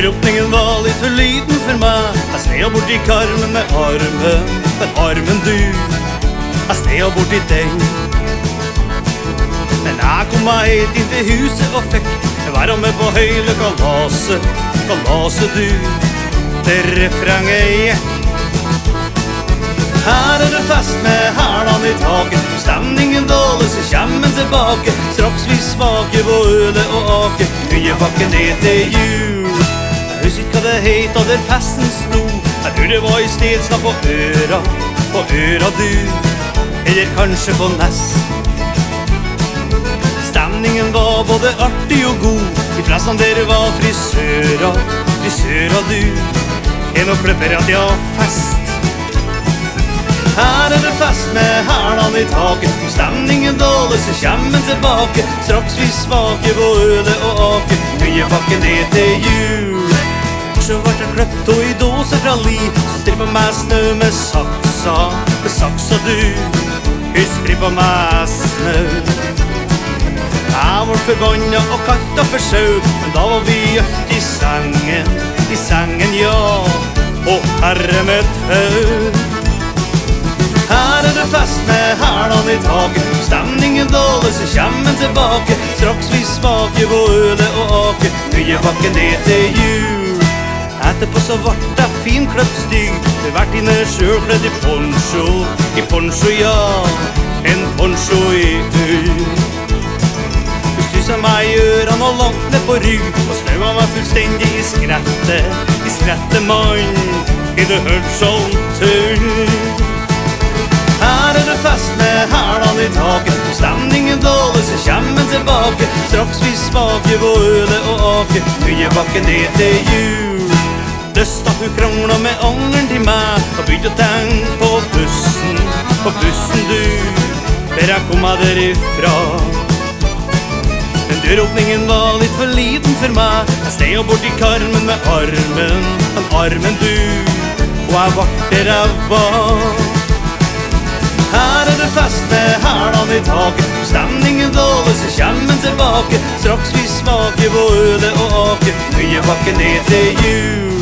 Døråpningen var litt for liten for meg. Jeg sned bort i karmen med armen, men armen du, jeg sned bort i den. Men jeg kom meg helt inn til huset og fikk være med på hele kalaset, kalaset du, det refrenget gikk. Her det fest med hælene i taket, stemningen dårlig så kommer den tilbake. Straks vi smaker på ølet og ake, kunne bakke ned til jul. Jeg husker ikke hva det het og der festen sto. Jeg tror det var i Stedsnad på øra du, eller kanskje på Ness. Stemningen var både artig og god, de fleste av dere var frisører du, en og klipper at jeg har fest. Her det fest med hælene i taket, om stemningen dårlig så kommer den tilbake. Straks vi smaker på ølet og ake, kunne bakke ned til jul. Så ble jeg kløpt og i dåse fra li, så strippet meg snø med saksa du, hun strippet meg snø. Jeg var forbannet og kaldt og for sau, men da var vi gjørt i sengen, ja, og herre med tau. Her det fest med hælene i taket, om stemningen dårlig så kommer den tilbake. Straks vi smaker på ølet og ake, kunne bakke ned til jul. Etterpå så ble jeg finkløpt stygg, det vært inne selv kledd i poncho, ja, en poncho i ull. Stusset meg i ørene og langt ned på rygg, og snøva meg fullstendig i skrettet mann, i det hørt sånn tull. Her det fest med hælene i taket, om stemningen dårlig så kommer den tilbake. Straks vi smaker på ølet og ake, kunne bakke ned til jul. Løst at hun kranglet med angeren til meg, og begynte å tenke på bussen du, der jeg kom meg derifra. Men døråpningen var litt for liten for meg. Jeg steg bort i karmen med armen du, og jeg ble der jeg var. Her det fest med hælene i taket, om stemningen dårlig så kommer den tilbake. Straks vi smaker på ølet og ake, kunne bakke ned til jul.